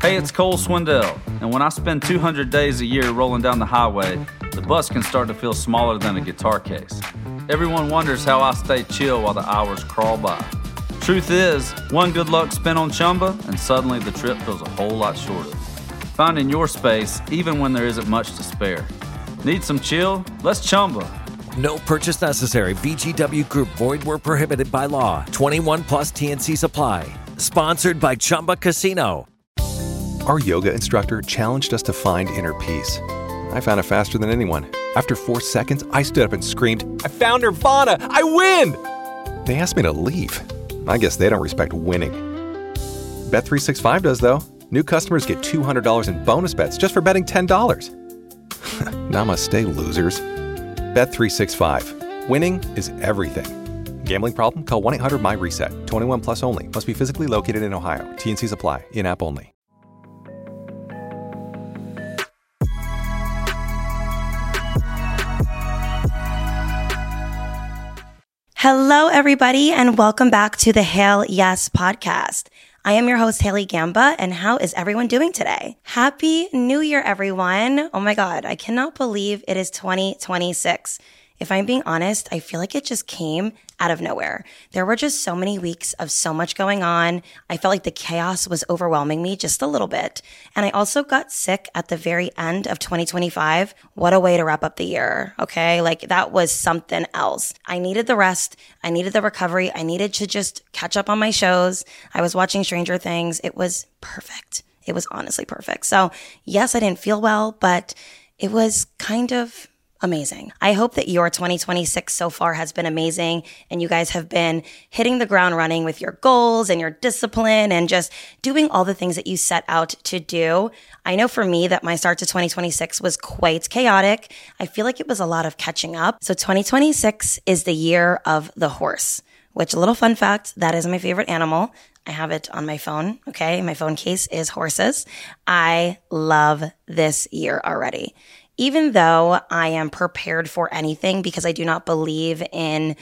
Hey, it's Cole Swindell, and when I spend 200 days a year rolling down the highway, the bus can start to feel smaller than a guitar case. Everyone wonders how I stay chill while the hours crawl by. Truth is, one good luck spin on Chumba, and suddenly the trip feels a whole lot shorter. Finding your space, even when there isn't much to spare. Need some chill? Let's Chumba. No purchase necessary. VGW Group. Void where prohibited by law. 21 plus TNC Supply. Sponsored by Chumba Casino. Our yoga instructor challenged us to find inner peace. I found it faster than anyone. After 4 seconds, I stood up and screamed, "I found Nirvana! I win!" They asked me to leave. I guess they don't respect winning. Bet365 does, though. New customers get $200 in bonus bets just for betting $10. Namaste, losers. Bet365. Winning is everything. Gambling problem? Call 1-800-MY-RESET. 21 plus only. Must be physically located in Ohio. TNCs apply. In-app only. Hello, everybody, and welcome back to the Hail Yes podcast. I am your host, Haley Gamba, and how is everyone doing today? Happy New Year, everyone. Oh my God, I cannot believe it is 2026. If I'm being honest, I feel like it just came out of nowhere. There were just so many weeks of so much going on. I felt like the chaos was overwhelming me just a little bit. And I also got sick at the very end of 2025. What a way to wrap up the year, okay? Like that was something else. I needed the rest. I needed the recovery. I needed to just catch up on my shows. I was watching Stranger Things. It was perfect. It was honestly perfect. So yes, I didn't feel well, but it was kind of amazing. I hope that your 2026 so far has been amazing and you guys have been hitting the ground running with your goals and your discipline and just doing all the things that you set out to do. I know for me that my start to 2026 was quite chaotic. I feel like it was a lot of catching up. So 2026 is the year of the horse, which, a little fun fact, that is my favorite animal. I have it on my phone, okay? My phone case is horses. I love this year already. Even though I am prepared for anything because I do not believe in,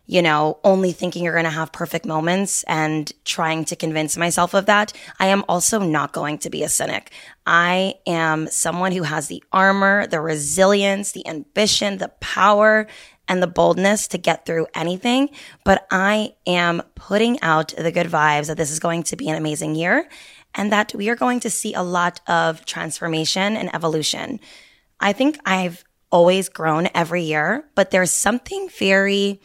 only thinking you're going to have perfect moments and trying to convince myself of that, I am also not going to be a cynic. I am someone who has the armor, the resilience, the ambition, the power, and the boldness to get through anything. But I am putting out the good vibes that this is going to be an amazing year and that we are going to see a lot of transformation and evolution. I think I've always grown every year, but there's something very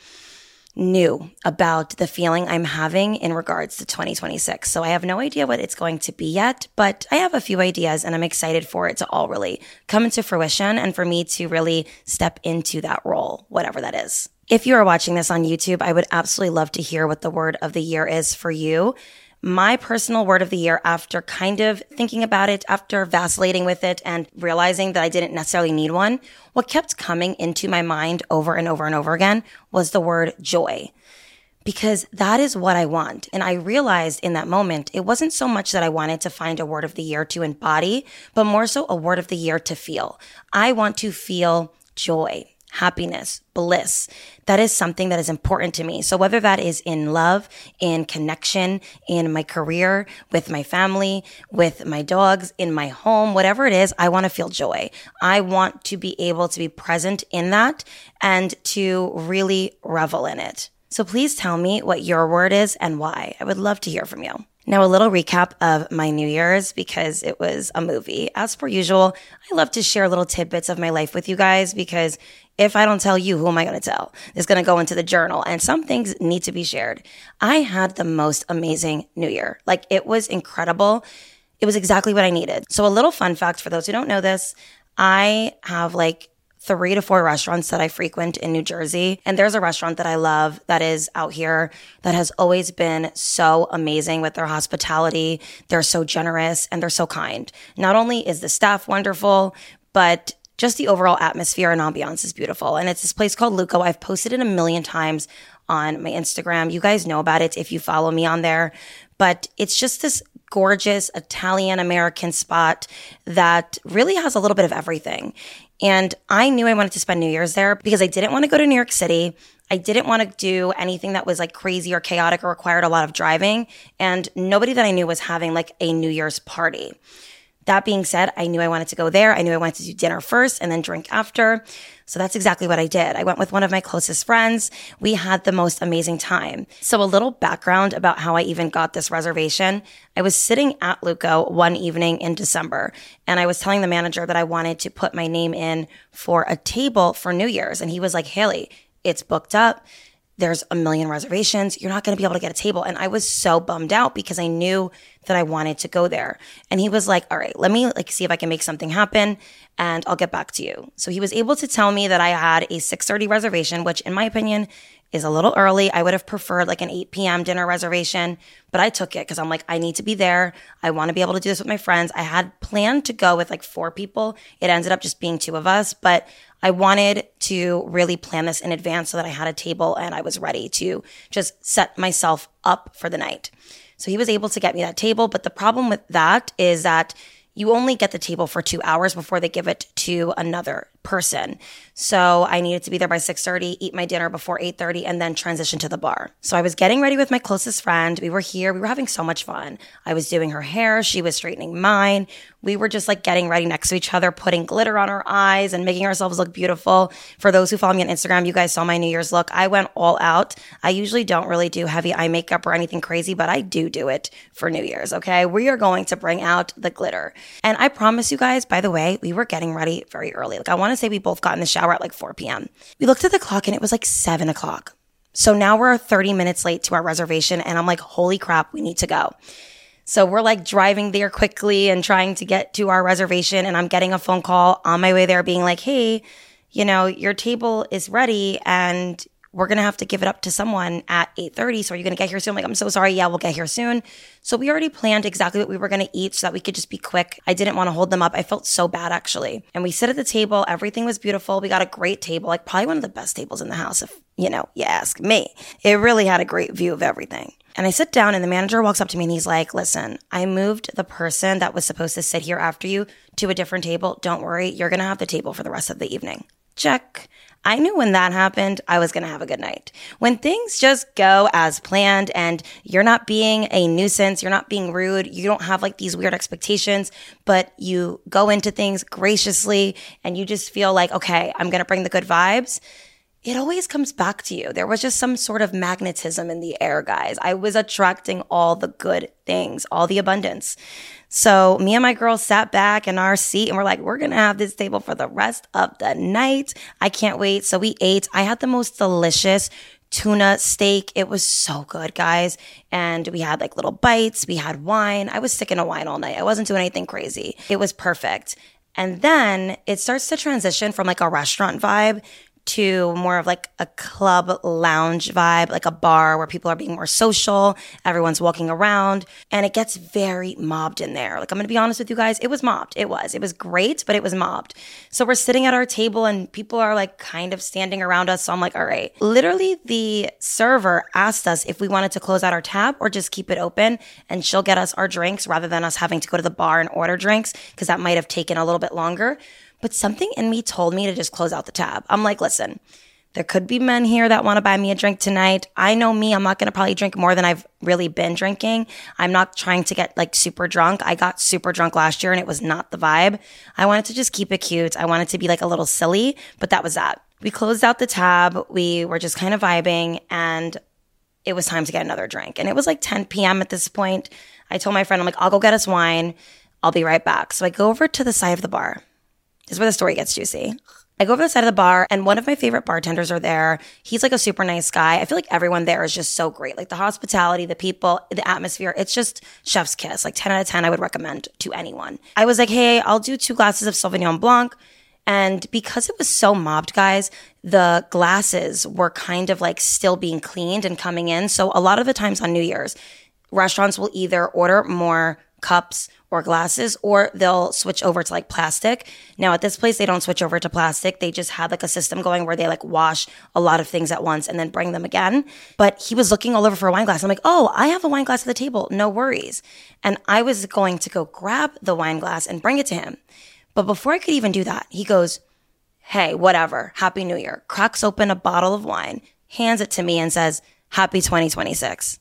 new about the feeling I'm having in regards to 2026. So I have no idea what it's going to be yet, but I have a few ideas and I'm excited for it to all really come into fruition and for me to really step into that role, whatever that is. If you are watching this on YouTube, I would absolutely love to hear what the word of the year is for you. My personal word of the year, after kind of thinking about it, after vacillating with it and realizing that I didn't necessarily need one, what kept coming into my mind over and over and over again was the word joy. Because that is what I want. And I realized in that moment, it wasn't so much that I wanted to find a word of the year to embody, but more so a word of the year to feel. I want to feel joy, happiness, bliss. That is something that is important to me. So whether that is in love, in connection, in my career, with my family, with my dogs, in my home, whatever it is, I want to feel joy. I want to be able to be present in that and to really revel in it. So please tell me what your word is and why. I would love to hear from you. Now, a little recap of my New Year's because it was a movie. As per usual, I love to share little tidbits of my life with you guys because if I don't tell you, who am I going to tell? It's going to go into the journal and some things need to be shared. I had the most amazing New Year. Like, it was incredible. It was exactly what I needed. So a little fun fact for those who don't know this, I have 3 to 4 restaurants that I frequent in New Jersey. And there's a restaurant that I love that is out here that has always been so amazing with their hospitality. They're so generous and they're so kind. Not only is the staff wonderful, but just the overall atmosphere and ambiance is beautiful. And it's this place called Luco. I've posted it a million times on my Instagram. You guys know about it if you follow me on there. But it's just this gorgeous Italian-American spot that really has a little bit of everything. And I knew I wanted to spend New Year's there because I didn't want to go to New York City. I didn't want to do anything that was like crazy or chaotic or required a lot of driving. And nobody that I knew was having like a New Year's party. That being said, I knew I wanted to go there. I knew I wanted to do dinner first and then drink after. So that's exactly what I did. I went with one of my closest friends. We had the most amazing time. So a little background about how I even got this reservation. I was sitting at Luco one evening in December, and I was telling the manager that I wanted to put my name in for a table for New Year's. And he was like, Haley, it's booked up. There's a million reservations. You're not going to be able to get a table. And I was so bummed out because I knew that I wanted to go there. And he was like, all right, let me see if I can make something happen and I'll get back to you. So he was able to tell me that I had a 6:30 reservation, which in my opinion is a little early. I would have preferred like an 8 p.m. dinner reservation, but I took it because I'm like, I need to be there. I want to be able to do this with my friends. I had planned to go with like 4 people. It ended up just being 2 of us, but I wanted to really plan this in advance so that I had a table and I was ready to just set myself up for the night. So he was able to get me that table. But the problem with that is that you only get the table for 2 hours before they give it to another person. So I needed to be there by 6:30, eat my dinner before 8:30, and then transition to the bar. So I was getting ready with my closest friend. We were here. We were having so much fun. I was doing her hair. She was straightening mine. We were just like getting ready next to each other, putting glitter on our eyes and making ourselves look beautiful. For those who follow me on Instagram, you guys saw my New Year's look. I went all out. I usually don't really do heavy eye makeup or anything crazy, but I do it for New Year's, okay? We are going to bring out the glitter. And I promise you guys, by the way, we were getting ready very early. Like I want to say we both got in the shower at like 4 p.m. We looked at the clock and it was like 7 o'clock. So now we're 30 minutes late to our reservation and I'm like, holy crap, we need to go. So we're like driving there quickly and trying to get to our reservation. And I'm getting a phone call on my way there being like, hey, your table is ready and we're going to have to give it up to someone at 8:30. So are you going to get here soon? I'm like, I'm so sorry. Yeah, we'll get here soon. So we already planned exactly what we were going to eat so that we could just be quick. I didn't want to hold them up. I felt so bad actually. And we sit at the table. Everything was beautiful. We got a great table, like probably one of the best tables in the house if, you ask me. It really had a great view of everything. And I sit down and the manager walks up to me and he's like, listen, I moved the person that was supposed to sit here after you to a different table. Don't worry. You're going to have the table for the rest of the evening. Check. I knew when that happened, I was going to have a good night. When things just go as planned and you're not being a nuisance, you're not being rude, you don't have like these weird expectations, but you go into things graciously and you just feel like, okay, I'm going to bring the good vibes. It always comes back to you. There was just some sort of magnetism in the air, guys. I was attracting all the good things, all the abundance. So me and my girls sat back in our seat and we're like, we're going to have this table for the rest of the night. I can't wait. So we ate. I had the most delicious tuna steak. It was so good, guys. And we had like little bites. We had wine. I was sipping on wine all night. I wasn't doing anything crazy. It was perfect. And then it starts to transition from like a restaurant vibe to more of like a club lounge vibe, like a bar where people are being more social, everyone's walking around, and it gets very mobbed in there. Like I'm gonna be honest with you guys, it was mobbed. It was great, but it was mobbed. So we're sitting at our table and people are like kind of standing around us. So I'm like, all right. Literally the server asked us if we wanted to close out our tab or just keep it open and she'll get us our drinks rather than us having to go to the bar and order drinks because that might have taken a little bit longer. But something in me told me to just close out the tab. I'm like, listen, there could be men here that want to buy me a drink tonight. I know me, I'm not going to probably drink more than I've really been drinking. I'm not trying to get like super drunk. I got super drunk last year and it was not the vibe. I wanted to just keep it cute. I wanted to be like a little silly, but that was that. We closed out the tab. We were just kind of vibing and it was time to get another drink. And it was like 10 p.m. at this point. I told my friend, I'm like, I'll go get us wine. I'll be right back. So I go over to the side of the bar. This is where the story gets juicy. I go over to the side of the bar and one of my favorite bartenders are there. He's like a super nice guy. I feel like everyone there is just so great. Like the hospitality, the people, the atmosphere. It's just chef's kiss. Like 10 out of 10 I would recommend to anyone. I was like, hey, I'll do 2 glasses of Sauvignon Blanc. And because it was so mobbed, guys, the glasses were kind of like still being cleaned and coming in. So a lot of the times on New Year's, restaurants will either order more cups or glasses, or they'll switch over to like plastic. Now at this place, they don't switch over to plastic. They just had like a system going where they like wash a lot of things at once and then bring them again. But he was looking all over for a wine glass. I'm like, oh, I have a wine glass at the table. No worries. And I was going to go grab the wine glass and bring it to him. But before I could even do that, he goes, hey, whatever, Happy New Year, cracks open a bottle of wine, hands it to me and says, "Happy 2026.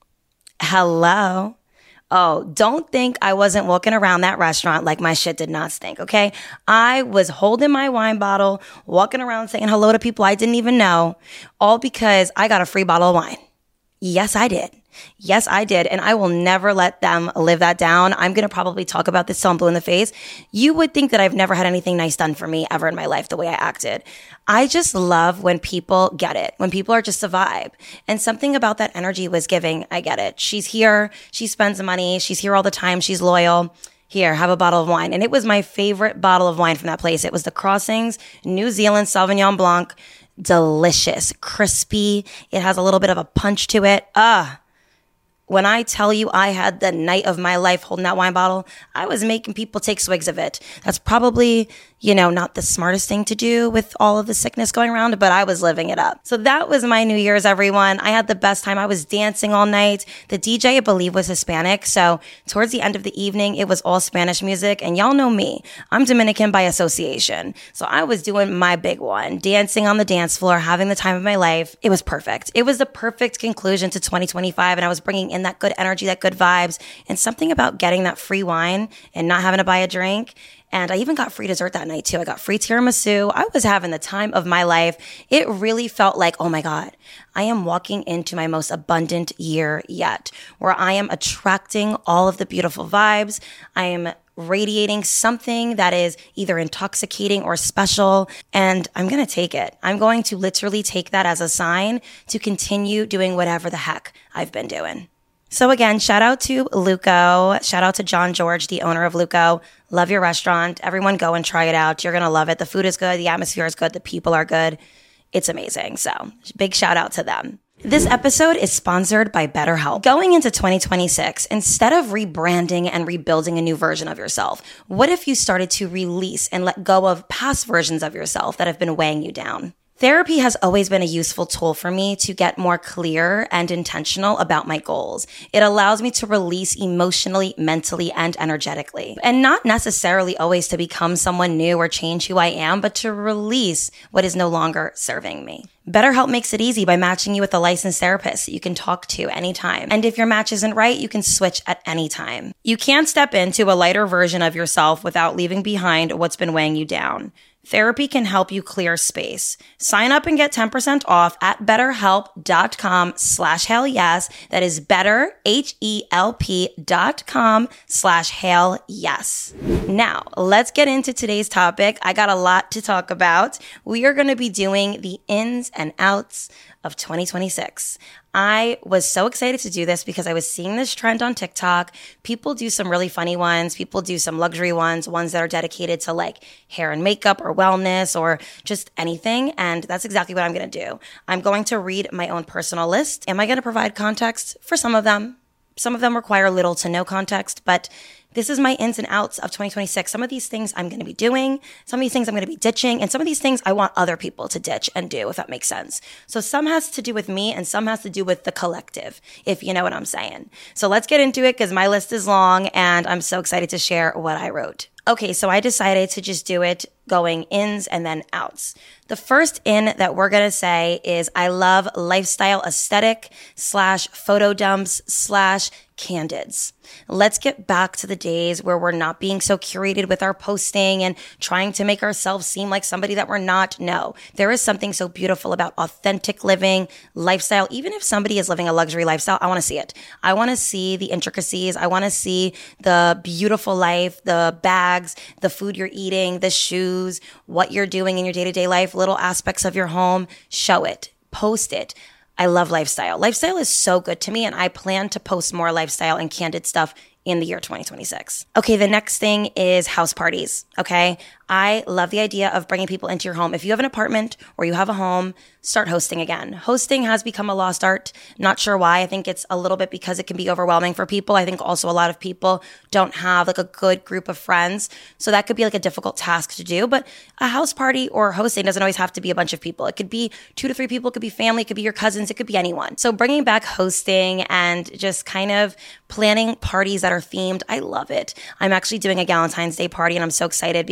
Hello. Oh, don't think I wasn't walking around that restaurant like my shit did not stink, okay? I was holding my wine bottle, walking around saying hello to people I didn't even know, all because I got a free bottle of wine. Yes, I did. Yes, I did. And I will never let them live that down. I'm going to probably talk about this till I'm blue in the face. You would think that I've never had anything nice done for me ever in my life, the way I acted. I just love when people get it, when people are just a vibe. And something about that energy was giving, I get it. She's here. She spends money. She's here all the time. She's loyal. Here, have a bottle of wine. And it was my favorite bottle of wine from that place. It was the Crossings New Zealand Sauvignon Blanc. Delicious, crispy. It has a little bit of a punch to it. When I tell you I had the night of my life holding that wine bottle, I was making people take swigs of it. That's probably, not the smartest thing to do with all of the sickness going around, but I was living it up. So that was my New Year's, everyone. I had the best time. I was dancing all night. The DJ, I believe, was Hispanic. So towards the end of the evening, it was all Spanish music. And y'all know me. I'm Dominican by association. So I was doing my big one, dancing on the dance floor, having the time of my life. It was perfect. It was the perfect conclusion to 2025. And I was bringing in that good energy, that good vibes, and something about getting that free wine and not having to buy a drink. And I even got free dessert that night too. I got free tiramisu. I was having the time of my life. It really felt like, oh my God, I am walking into my most abundant year yet, where I am attracting all of the beautiful vibes. I am radiating something that is either intoxicating or special, and I'm going to take it. I'm going to literally take that as a sign to continue doing whatever the heck I've been doing. So again, shout out to Luco. Shout out to John George, the owner of Luco. Love your restaurant. Everyone go and try it out. You're going to love it. The food is good. The atmosphere is good. The people are good. It's amazing. So big shout out to them. This episode is sponsored by BetterHelp. Going into 2026, instead of rebranding and rebuilding a new version of yourself, what if you started to release and let go of past versions of yourself that have been weighing you down? Therapy has always been a useful tool for me to get more clear and intentional about my goals. It allows me to release emotionally, mentally, and energetically. And not necessarily always to become someone new or change who I am, but to release what is no longer serving me. BetterHelp makes it easy by matching you with a licensed therapist that you can talk to anytime. And if your match isn't right, you can switch at any time. You can't step into a lighter version of yourself without leaving behind what's been weighing you down. Therapy can help you clear space. Sign up and get 10% off at betterhelp.com/hailyes. That is better, HELP.com/hailyes. Now, let's get into today's topic. I got a lot to talk about. We are going to be doing the ins and outs of 2026. I was so excited to do this because I was seeing this trend on TikTok. People do some really funny ones. People do some luxury ones that are dedicated to like hair and makeup or wellness or just anything. And that's exactly what I'm going to do. I'm going to read my own personal list. Am I going to provide context for some of them? Some of them require little to no context, but this is my ins and outs of 2026. Some of these things I'm going to be doing, some of these things I'm going to be ditching, and some of these things I want other people to ditch and do, if that makes sense. So some has to do with me and some has to do with the collective, if you know what I'm saying. So let's get into it because my list is long and I'm so excited to share what I wrote. Okay, so I decided to just do it going ins and then outs. The first in that we're going to say is I love lifestyle aesthetic / photo dumps / candids. Let's get back to the days where we're not being so curated with our posting and trying to make ourselves seem like somebody that we're not. No, there is something so beautiful about authentic living, lifestyle. Even if somebody is living a luxury lifestyle, I want to see it. I want to see the intricacies. I want to see the beautiful life, the bags, the food you're eating, the shoes, what you're doing in your day-to-day life, little aspects of your home. Show it, post it. I love lifestyle. Lifestyle is so good to me, and I plan to post more lifestyle and candid stuff in the year 2026. Okay, the next thing is house parties, okay? I love the idea of bringing people into your home. If you have an apartment or you have a home, start hosting again. Hosting has become a lost art. Not sure why. I think it's a little bit because it can be overwhelming for people. I think also a lot of people don't have like a good group of friends. So that could be like a difficult task to do. But a house party or hosting doesn't always have to be a bunch of people. It could be 2 to 3 people. It could be family. It could be your cousins. It could be anyone. So bringing back hosting and just kind of planning parties that are themed. I love it. I'm actually doing a Valentine's Day party and I'm so excited because it's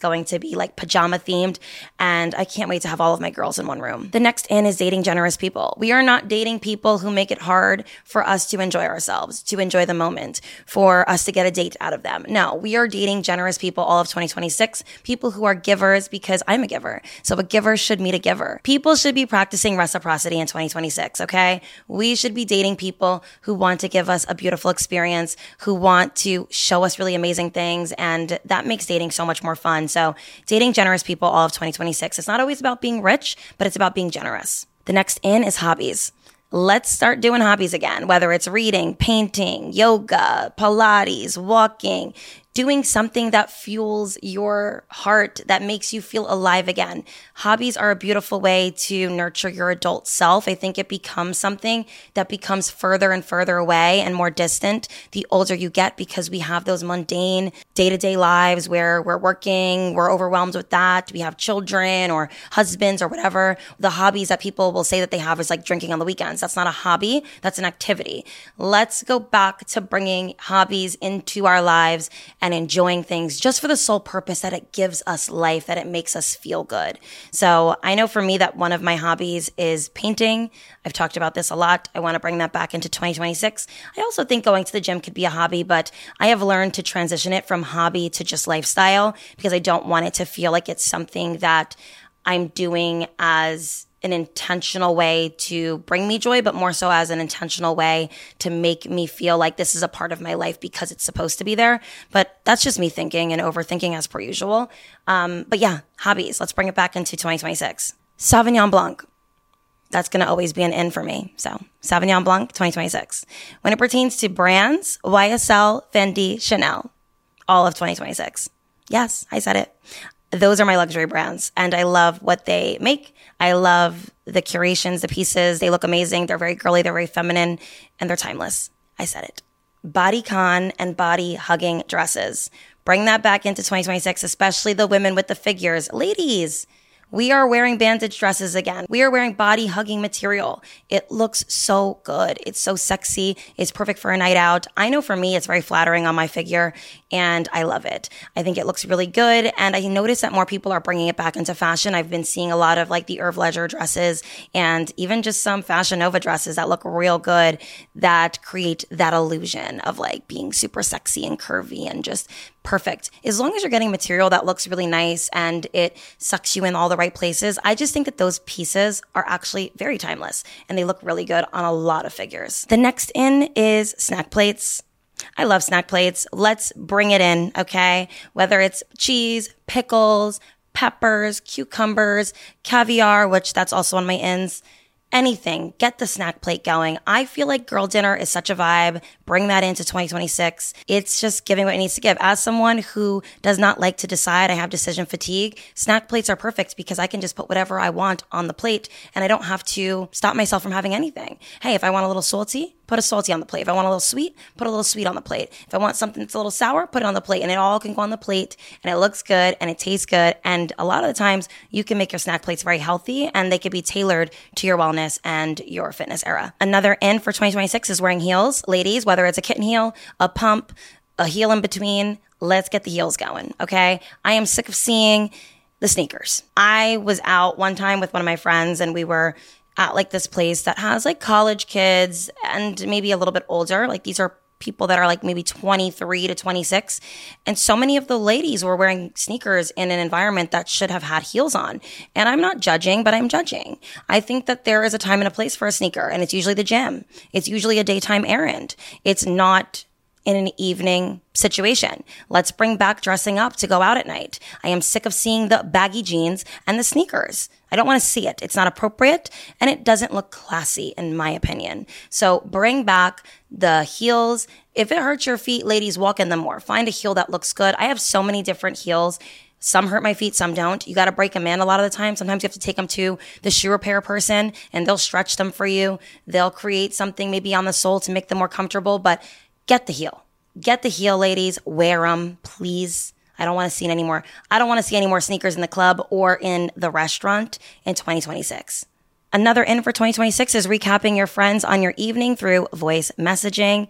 going to be like pajama themed. And I can't wait to have all of my girls in one room. The next in is dating generous people. We are not dating people who make it hard for us to enjoy ourselves, to enjoy the moment, for us to get a date out of them. No, we are dating generous people all of 2026, people who are givers, because I'm a giver. So a giver should meet a giver. People should be practicing reciprocity in 2026, okay? We should be dating people who want to give us a beautiful experience, who want to show us really amazing things, and that makes dating so much more fun. So dating generous people all of 2026. It's not always about being rich, but it's about being generous. The next in is hobbies. Let's start doing hobbies again, whether it's reading, painting, yoga, Pilates, walking, doing something that fuels your heart, that makes you feel alive again. Hobbies are a beautiful way to nurture your adult self. I think it becomes something that becomes further and further away and more distant the older you get, because we have those mundane day-to-day lives where we're working, we're overwhelmed with that. We have children or husbands or whatever. The hobbies that people will say that they have is like drinking on the weekends. That's not a hobby. That's an activity. Let's go back to bringing hobbies into our lives and enjoying things just for the sole purpose that it gives us life, that it makes us feel good. So I know for me that one of my hobbies is painting. I've talked about this a lot. I want to bring that back into 2026. I also think going to the gym could be a hobby, but I have learned to transition it from hobby to just lifestyle, because I don't want it to feel like it's something that I'm doing as an intentional way to bring me joy, but more so as an intentional way to make me feel like this is a part of my life because it's supposed to be there. But that's just me thinking and overthinking as per usual. But yeah, hobbies. Let's bring it back into 2026. Sauvignon Blanc. That's going to always be an in for me. So Sauvignon Blanc 2026. When it pertains to brands, YSL, Fendi, Chanel, all of 2026. Yes, I said it. Those are my luxury brands, and I love what they make. I love the curations, the pieces. They look amazing. They're very girly. They're very feminine, and they're timeless. I said it. Bodycon and body hugging dresses. Bring that back into 2026, especially the women with the figures. Ladies, we are wearing bandage dresses again. We are wearing body hugging material. It looks so good. It's so sexy. It's perfect for a night out. I know for me, it's very flattering on my figure, and I love it. I think it looks really good, and I noticed that more people are bringing it back into fashion. I've been seeing a lot of like the Herve Leger dresses and even just some Fashion Nova dresses that look real good, that create that illusion of like being super sexy and curvy and just perfect. As long as you're getting material that looks really nice and it sucks you in all the right places, I just think that those pieces are actually very timeless and they look really good on a lot of figures. The next in is snack plates. I love snack plates. Let's bring it in, okay? Whether it's cheese, pickles, peppers, cucumbers, caviar, which that's also on my ins. Anything, get the snack plate going. I feel like girl dinner is such a vibe. Bring that into 2026. It's just giving what it needs to give. As someone who does not like to decide, I have decision fatigue, snack plates are perfect because I can just put whatever I want on the plate and I don't have to stop myself from having anything. Hey, if I want a little salty, put a salty on the plate. If I want a little sweet, put a little sweet on the plate. If I want something that's a little sour, put it on the plate, and it all can go on the plate, and it looks good and it tastes good. And a lot of the times you can make your snack plates very healthy and they could be tailored to your wellness and your fitness era. Another in for 2026 is wearing heels. Ladies, whether it's a kitten heel, a pump, a heel in between, let's get the heels going, okay? I am sick of seeing the sneakers. I was out one time with one of my friends and we were at like this place that has like college kids and maybe a little bit older. Like these are people that are like maybe 23 to 26. And so many of the ladies were wearing sneakers in an environment that should have had heels on. And I'm not judging, but I'm judging. I think that there is a time and a place for a sneaker, and it's usually the gym. It's usually a daytime errand. It's not in an evening situation. Let's bring back dressing up to go out at night. I am sick of seeing the baggy jeans and the sneakers. I don't want to see it. It's not appropriate and it doesn't look classy in my opinion. So bring back the heels. If it hurts your feet, ladies, walk in them more. Find a heel that looks good. I have so many different heels. Some hurt my feet, some don't. You got to break them in a lot of the time. Sometimes you have to take them to the shoe repair person and they'll stretch them for you. They'll create something maybe on the sole to make them more comfortable, but get the heel. Get the heel, ladies. Wear them, please. I don't want to see any more. I don't want to see any more sneakers in the club or in the restaurant in 2026. Another in for 2026 is recapping your friends on your evening through voice messaging.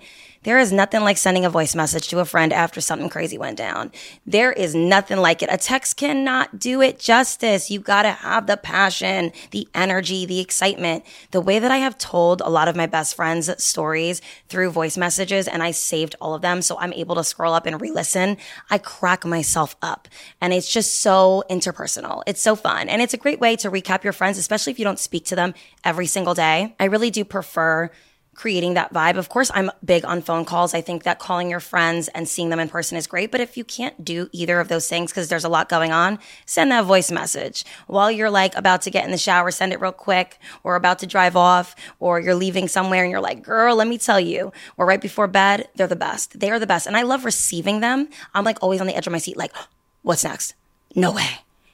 There is nothing like sending a voice message to a friend after something crazy went down. There is nothing like it. A text cannot do it justice. You got to have the passion, the energy, the excitement. The way that I have told a lot of my best friends' stories through voice messages, and I saved all of them so I'm able to scroll up and re-listen, I crack myself up. And it's just so interpersonal. It's so fun. And it's a great way to recap your friends, especially if you don't speak to them every single day. I really do prefer creating that vibe. Of course, I'm big on phone calls. I think that calling your friends and seeing them in person is great. But if you can't do either of those things because there's a lot going on, send that voice message. While you're like about to get in the shower, send it real quick, or about to drive off, or you're leaving somewhere and you're like, girl, let me tell you. Or right before bed, they're the best. They are the best. And I love receiving them. I'm like always on the edge of my seat, like, what's next? No way.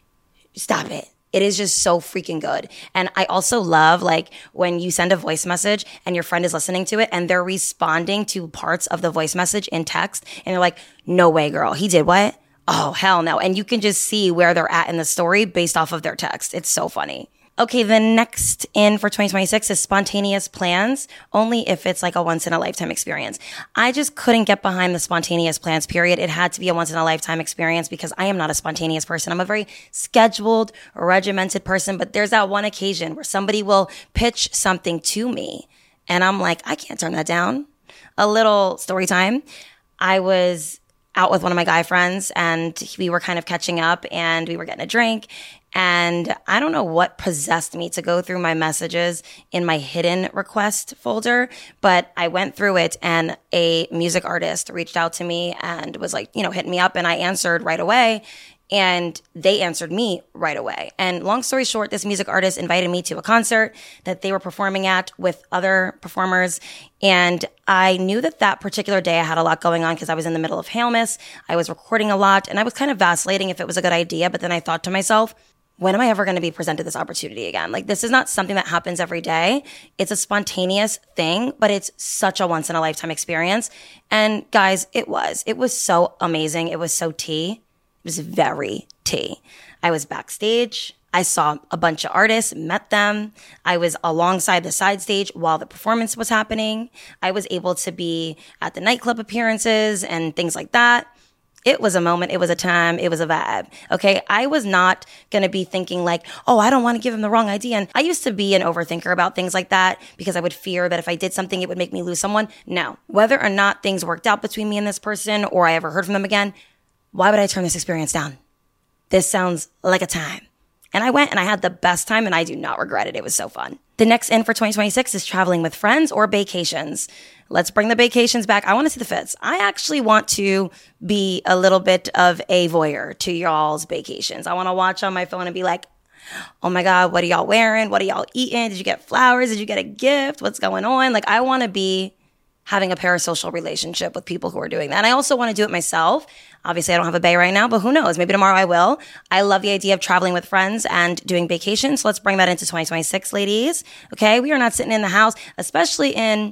Stop it. It is just so freaking good. And I also love like when you send a voice message and your friend is listening to it and they're responding to parts of the voice message in text and you're like, no way, girl. He did what? Oh, hell no. And you can just see where they're at in the story based off of their text. It's so funny. Okay, the next in for 2026 is spontaneous plans, only if it's like a once-in-a-lifetime experience. I just couldn't get behind the spontaneous plans, period. It had to be a once-in-a-lifetime experience because I am not a spontaneous person. I'm a very scheduled, regimented person, but there's that one occasion where somebody will pitch something to me, and I'm like, I can't turn that down. A little story time. I was out with one of my guy friends, and we were kind of catching up, and we were getting a drink, and I don't know what possessed me to go through my messages in my hidden request folder, but I went through it and a music artist reached out to me and was like, hitting me up, and I answered right away. And they answered me right away. And long story short, this music artist invited me to a concert that they were performing at with other performers. And I knew that particular day I had a lot going on because I was in the middle of Hail Miss. I was recording a lot and I was kind of vacillating if it was a good idea. But then I thought to myself, when am I ever going to be presented this opportunity again? Like, this is not something that happens every day. It's a spontaneous thing, but it's such a once in a lifetime experience. And guys, it was so amazing. It was so tea. It was very tea. I was backstage. I saw a bunch of artists, met them. I was alongside the side stage while the performance was happening. I was able to be at the nightclub appearances and things like that. It was a moment. It was a time. It was a vibe. Okay. I was not going to be thinking like, oh, I don't want to give him the wrong idea. And I used to be an overthinker about things like that because I would fear that if I did something, it would make me lose someone. No, whether or not things worked out between me and this person or I ever heard from them again, why would I turn this experience down? This sounds like a time. And I went and I had the best time and I do not regret it. It was so fun. The next in for 2026 is traveling with friends or vacations. Let's bring the vacations back. I want to see the fits. I actually want to be a little bit of a voyeur to y'all's vacations. I want to watch on my phone and be like, oh my God, what are y'all wearing? What are y'all eating? Did you get flowers? Did you get a gift? What's going on? Like, I want to be having a parasocial relationship with people who are doing that. And I also want to do it myself. Obviously, I don't have a bae right now, but who knows? Maybe tomorrow I will. I love the idea of traveling with friends and doing vacations. So let's bring that into 2026, ladies. Okay? We are not sitting in the house, especially in...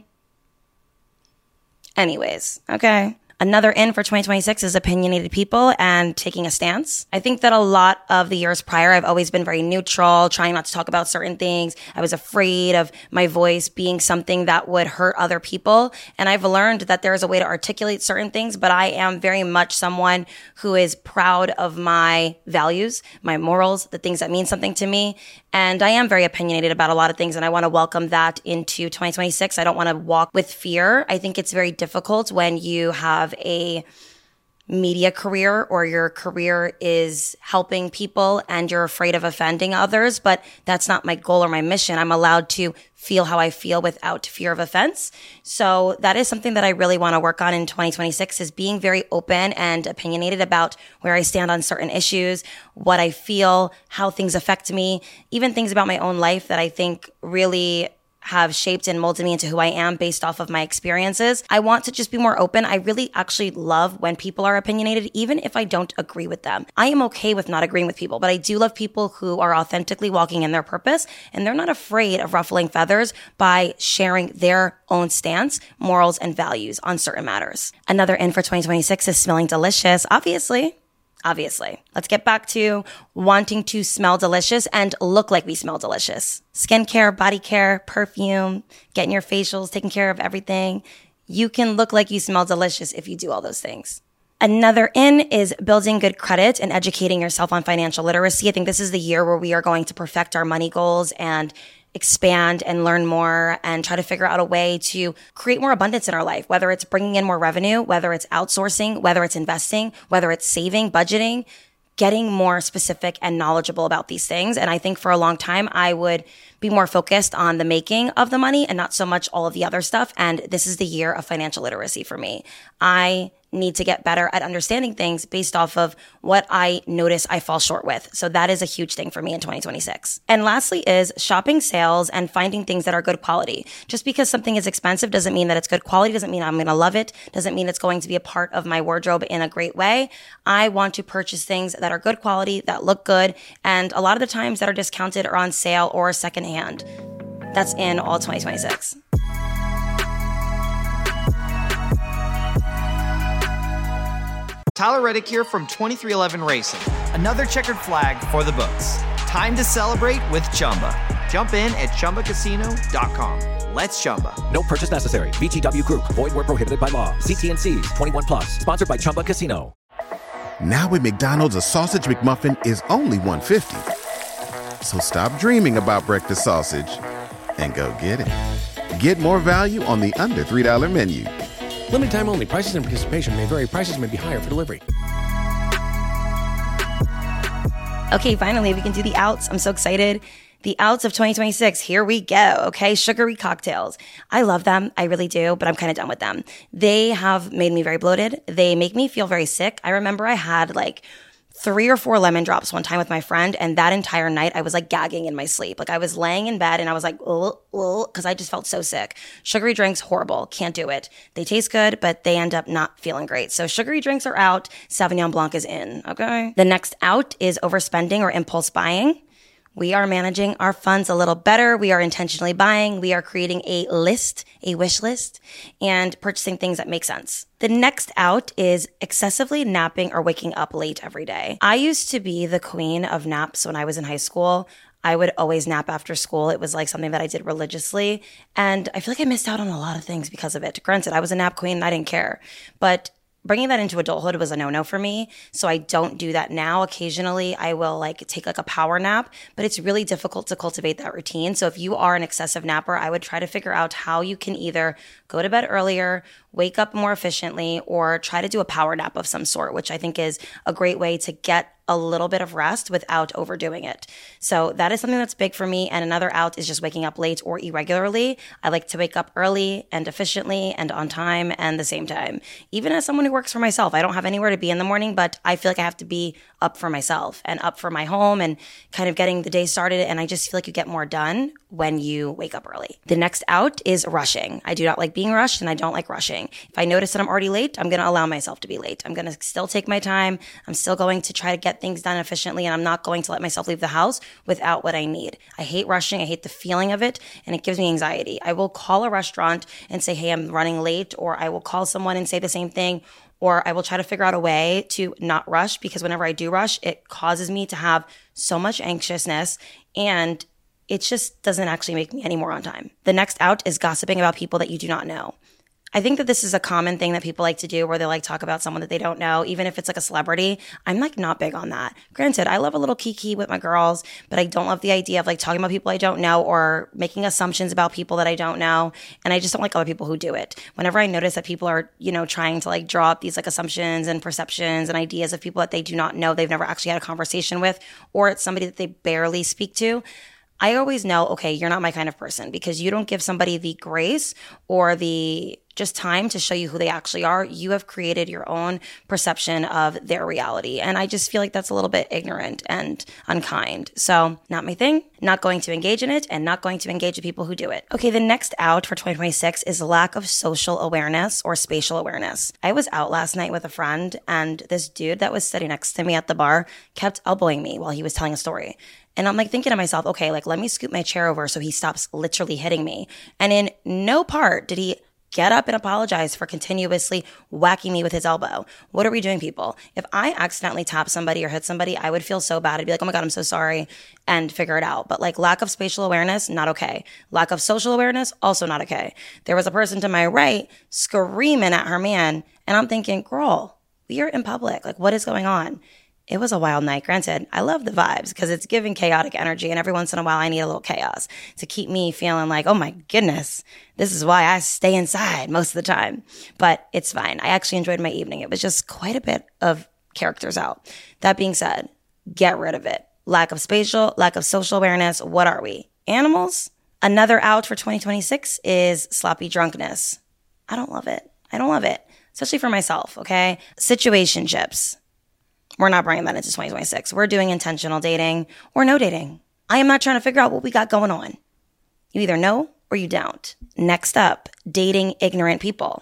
Anyways, okay? Another in for 2026 is opinionated people and taking a stance. I think that a lot of the years prior, I've always been very neutral, trying not to talk about certain things. I was afraid of my voice being something that would hurt other people. And I've learned that there is a way to articulate certain things, but I am very much someone who is proud of my values, my morals, the things that mean something to me. And I am very opinionated about a lot of things, and I want to welcome that into 2026. I don't want to walk with fear. I think it's very difficult when you have a media career or your career is helping people and you're afraid of offending others, but that's not my goal or my mission. I'm allowed to feel how I feel without fear of offense. So that is something that I really want to work on in 2026 is being very open and opinionated about where I stand on certain issues, what I feel, how things affect me, even things about my own life that I think really have shaped and molded me into who I am based off of my experiences. I want to just be more open. I really actually love when people are opinionated, even if I don't agree with them. I am okay with not agreeing with people, but I do love people who are authentically walking in their purpose and they're not afraid of ruffling feathers by sharing their own stance, morals, and values on certain matters. Another in for 2026 is smelling delicious. Obviously. Let's get back to wanting to smell delicious and look like we smell delicious. Skincare, body care, perfume, getting your facials, taking care of everything. You can look like you smell delicious if you do all those things. Another in is building good credit and educating yourself on financial literacy. I think this is the year where we are going to perfect our money goals and expand and learn more and try to figure out a way to create more abundance in our life, whether it's bringing in more revenue, whether it's outsourcing, whether it's investing, whether it's saving, budgeting, getting more specific and knowledgeable about these things. And I think for a long time, I would be more focused on the making of the money and not so much all of the other stuff. And this is the year of financial literacy for me. I need to get better at understanding things based off of what I notice I fall short with. So that is a huge thing for me in 2026. And lastly is shopping sales and finding things that are good quality. Just because something is expensive doesn't mean that it's good quality, doesn't mean I'm going to love it, doesn't mean it's going to be a part of my wardrobe in a great way. I want to purchase things that are good quality, that look good, and a lot of the times that are discounted or on sale or secondhand. That's in all 2026. Tyler Reddick here from 23XI Racing. Another checkered flag for the books. Time to celebrate with Chumba. Jump in at ChumbaCasino.com. Let's Chumba. No purchase necessary. VGW Group. Void where prohibited by law. See T&Cs. 21+. Sponsored by Chumba Casino. Now at McDonald's, a sausage McMuffin is only $1.50. So stop dreaming about breakfast sausage and go get it. Get more value on the under $3 menu. Limited time only. Prices and participation may vary. Prices may be higher for delivery. Okay, finally, we can do the outs. I'm so excited. The outs of 2026. Here we go. Okay, sugary cocktails. I love them. I really do, but I'm kind of done with them. They have made me very bloated. They make me feel very sick. I remember I had like 3 or 4 lemon drops one time with my friend, and that entire night I was like gagging in my sleep. Like I was laying in bed and I was like, because I just felt so sick. Sugary drinks, horrible. Can't do it. They taste good, but they end up not feeling great. So sugary drinks are out. Sauvignon Blanc is in. Okay. The next out is overspending or impulse buying. We are managing our funds a little better. We are intentionally buying. We are creating a list, a wish list, and purchasing things that make sense. The next out is excessively napping or waking up late every day. I used to be the queen of naps when I was in high school. I would always nap after school. It was like something that I did religiously. And I feel like I missed out on a lot of things because of it. Granted, I was a nap queen and I didn't care. But bringing that into adulthood was a no-no for me. So I don't do that now. Occasionally I will like take like a power nap, but it's really difficult to cultivate that routine. So if you are an excessive napper, I would try to figure out how you can either go to bed earlier, wake up more efficiently, or try to do a power nap of some sort, which I think is a great way to get a little bit of rest without overdoing it. So that is something that's big for me. And another out is just waking up late or irregularly. I like to wake up early and efficiently and on time and the same time. Even as someone who works for myself, I don't have anywhere to be in the morning, but I feel like I have to be up for myself and up for my home and kind of getting the day started. And I just feel like you get more done when you wake up early. The next out is rushing. I do not like being rushed and I don't like rushing. If I notice that I'm already late, I'm going to allow myself to be late. I'm going to still take my time. I'm still going to try to get things done efficiently, and I'm not going to let myself leave the house without what I need. I hate rushing. I hate the feeling of it, and it gives me anxiety. I will call a restaurant and say, hey, I'm running late, or I will call someone and say the same thing, or I will try to figure out a way to not rush, because whenever I do rush, it causes me to have so much anxiousness, and it just doesn't actually make me any more on time. The next out is gossiping about people that you do not know. I think that this is a common thing that people like to do, where they like talk about someone that they don't know, even if it's like a celebrity. I'm like not big on that. Granted, I love a little kiki with my girls, but I don't love the idea of like talking about people I don't know or making assumptions about people that I don't know. And I just don't like other people who do it. Whenever I notice that people are, trying to like draw up these like assumptions and perceptions and ideas of people that they do not know, they've never actually had a conversation with, or it's somebody that they barely speak to, I always know, okay, you're not my kind of person, because you don't give somebody the grace or the just time to show you who they actually are. You have created your own perception of their reality. And I just feel like that's a little bit ignorant and unkind. So not my thing, not going to engage in it, and not going to engage with people who do it. Okay, the next out for 2026 is lack of social awareness or spatial awareness. I was out last night with a friend, and this dude that was sitting next to me at the bar kept elbowing me while he was telling a story. And I'm like thinking to myself, okay, like let me scoot my chair over so he stops literally hitting me. And in no part did he get up and apologize for continuously whacking me with his elbow. What are we doing, people? If I accidentally tap somebody or hit somebody, I would feel so bad. I'd be like, oh my God, I'm so sorry, and figure it out. But like lack of spatial awareness, not okay. Lack of social awareness, also not okay. There was a person to my right screaming at her man, and I'm thinking, girl, we are in public. Like, what is going on? It was a wild night. Granted, I love the vibes because it's giving chaotic energy, and every once in a while I need a little chaos to keep me feeling like, oh my goodness, this is why I stay inside most of the time. But it's fine. I actually enjoyed my evening. It was just quite a bit of characters out. That being said, get rid of it. Lack of spatial, lack of social awareness. What are we? Animals? Another out for 2026 is sloppy drunkenness. I don't love it. I don't love it, especially for myself, okay? Situationships. We're not bringing that into 2026. We're doing intentional dating or no dating. I am not trying to figure out what we got going on. You either know or you don't. Next up, dating ignorant people.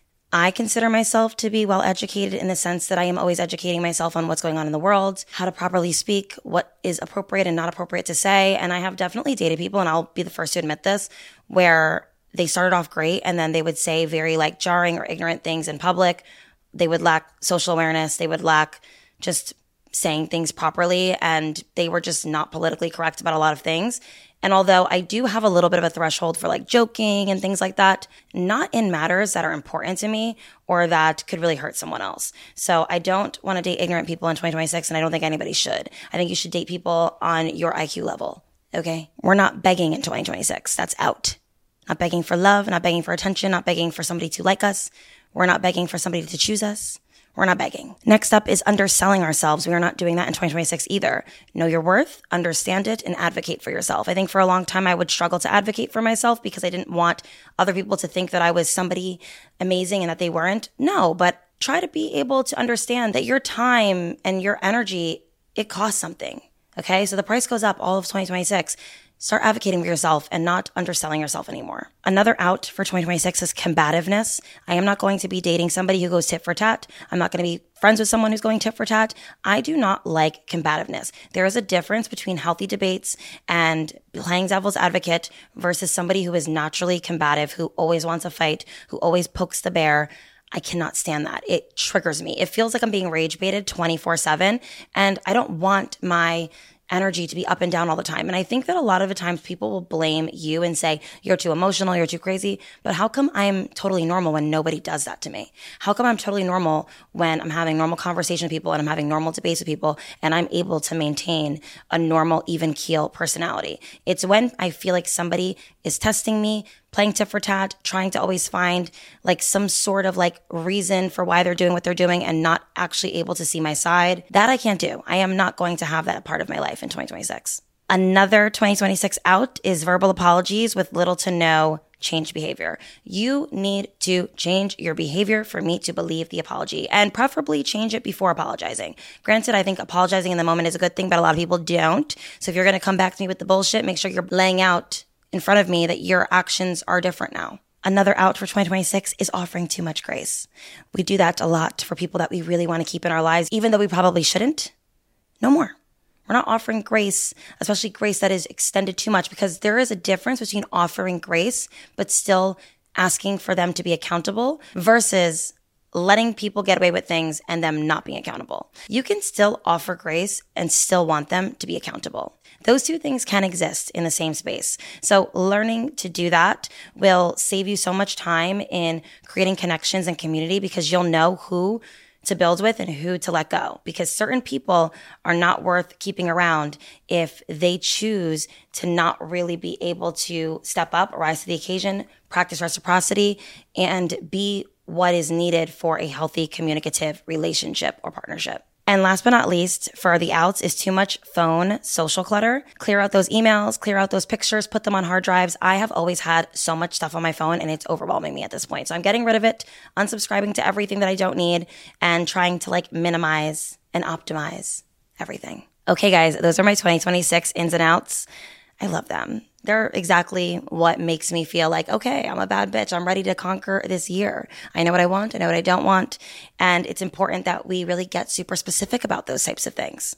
I consider myself to be well educated in the sense that I am always educating myself on what's going on in the world, how to properly speak, what is appropriate and not appropriate to say. And I have definitely dated people, and I'll be the first to admit this, where they started off great and then they would say very like jarring or ignorant things in public. They would lack social awareness. They would lack just saying things properly, and they were just not politically correct about a lot of things. And although I do have a little bit of a threshold for like joking and things like that, not in matters that are important to me or that could really hurt someone else. So I don't want to date ignorant people in 2026, and I don't think anybody should. I think you should date people on your IQ level, okay? We're not begging in 2026. That's out. Not begging for love, not begging for attention, not begging for somebody to like us. We're not begging for somebody to choose us. We're not begging. Next up is underselling ourselves. We are not doing that in 2026 either. Know your worth, understand it, and advocate for yourself. I think for a long time I would struggle to advocate for myself because I didn't want other people to think that I was somebody amazing and that they weren't. No, but try to be able to understand that your time and your energy, it costs something. Okay? So the price goes up all of 2026. Start advocating for yourself and not underselling yourself anymore. Another out for 2026 is combativeness. I am not going to be dating somebody who goes tit for tat. I'm not going to be friends with someone who's going tit for tat. I do not like combativeness. There is a difference between healthy debates and playing devil's advocate versus somebody who is naturally combative, who always wants a fight, who always pokes the bear. I cannot stand that. It triggers me. It feels like I'm being rage baited 24/7, and I don't want my energy to be up and down all the time. And I think that a lot of the times people will blame you and say, you're too emotional, you're too crazy. But how come I'm totally normal when nobody does that to me? How come I'm totally normal when I'm having normal conversation with people and I'm having normal debates with people and I'm able to maintain a normal, even keel personality? It's when I feel like somebody is testing me, playing tit for tat, trying to always find like some sort of like reason for why they're doing what they're doing and not actually able to see my side. That I can't do. I am not going to have that part of my life in 2026. Another 2026 out is verbal apologies with little to no change behavior. You need to change your behavior for me to believe the apology, and preferably change it before apologizing. Granted, I think apologizing in the moment is a good thing, but a lot of people don't. So if you're going to come back to me with the bullshit, make sure you're laying out in front of me that your actions are different now. Another out for 2026 is offering too much grace. We do that a lot for people that we really want to keep in our lives, even though we probably shouldn't. No more. We're not offering grace, especially grace that is extended too much, because there is a difference between offering grace, but still asking for them to be accountable versus letting people get away with things and them not being accountable. You can still offer grace and still want them to be accountable. Those two things can exist in the same space. So learning to do that will save you so much time in creating connections and community, because you'll know who to build with and who to let go, because certain people are not worth keeping around if they choose to not really be able to step up, rise to the occasion, practice reciprocity, and be what is needed for a healthy communicative relationship or partnership. And last but not least, for the outs is too much phone social clutter. Clear out those emails, clear out those pictures, put them on hard drives. I have always had so much stuff on my phone and it's overwhelming me at this point. So I'm getting rid of it, unsubscribing to everything that I don't need, and trying to like minimize and optimize everything. Okay, guys, those are my 2026 ins and outs. I love them. They're exactly what makes me feel like, okay, I'm a bad bitch. I'm ready to conquer this year. I know what I want. I know what I don't want. And it's important that we really get super specific about those types of things.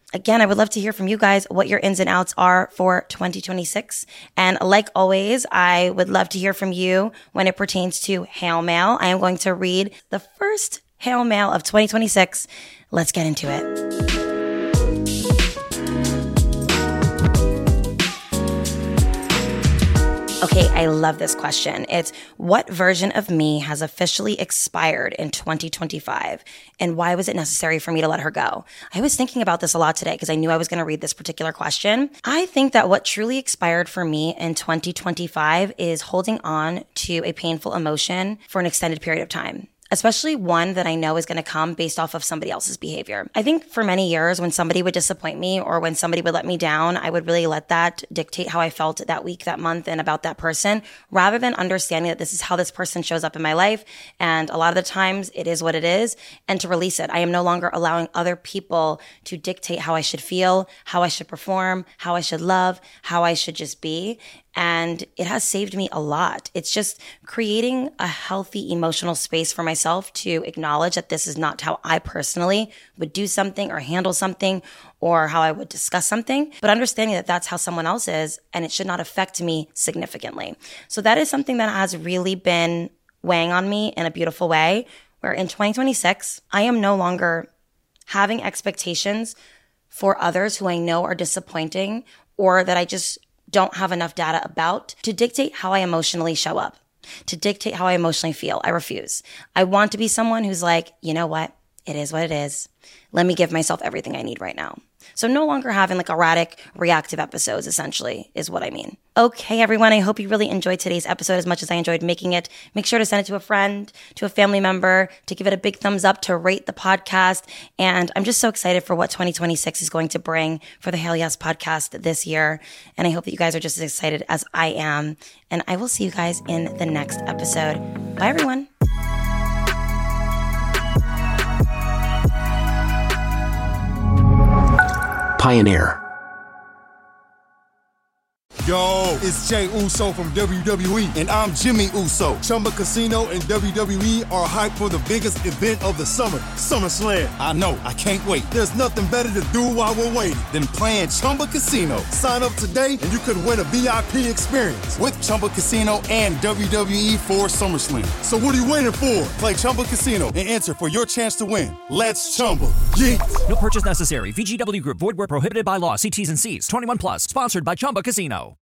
Again, I would love to hear from you guys what your ins and outs are for 2026. And like always, I would love to hear from you when it pertains to Hail Mail. I am going to read the first Hail Mail of 2026. Let's get into it. Okay, I love this question. It's what version of me has officially expired in 2025 and why was it necessary for me to let her go? I was thinking about this a lot today because I knew I was going to read this particular question. I think that what truly expired for me in 2025 is holding on to a painful emotion for an extended period of time, especially one that I know is going to come based off of somebody else's behavior. I think for many years, when somebody would disappoint me or when somebody would let me down, I would really let that dictate how I felt that week, that month, and about that person, rather than understanding that this is how this person shows up in my life. And a lot of the times it is what it is, and to release it. I am no longer allowing other people to dictate how I should feel, how I should perform, how I should love, how I should just be. And it has saved me a lot. It's just creating a healthy emotional space for myself to acknowledge that this is not how I personally would do something or handle something or how I would discuss something, but understanding that that's how someone else is and it should not affect me significantly. So that is something that has really been weighing on me in a beautiful way, where in 2026, I am no longer having expectations for others who I know are disappointing or that I just don't have enough data about to dictate how I emotionally show up, to dictate how I emotionally feel. I refuse. I want to be someone who's like, you know what? It is what it is. Let me give myself everything I need right now. So no longer having like erratic, reactive episodes, essentially, is what I mean. Okay, everyone, I hope you really enjoyed today's episode as much as I enjoyed making it. Make sure to send it to a friend, to a family member, to give it a big thumbs up, to rate the podcast. And I'm just so excited for what 2026 is going to bring for the Hail Yes podcast this year. And I hope that you guys are just as excited as I am. And I will see you guys in the next episode. Bye, everyone. Pioneer. Yo, it's Jey Uso from WWE, and I'm Jimmy Uso. Chumba Casino and WWE are hyped for the biggest event of the summer, SummerSlam. I know, I can't wait. There's nothing better to do while we're waiting than playing Chumba Casino. Sign up today and you could win a VIP experience with Chumba Casino and WWE for SummerSlam. So what are you waiting for? Play Chumba Casino and enter for your chance to win. Let's Chumba. Yeet. No purchase necessary. VGW Group. Void where prohibited by law. See T's and C's. 21 plus. Sponsored by Chumba Casino.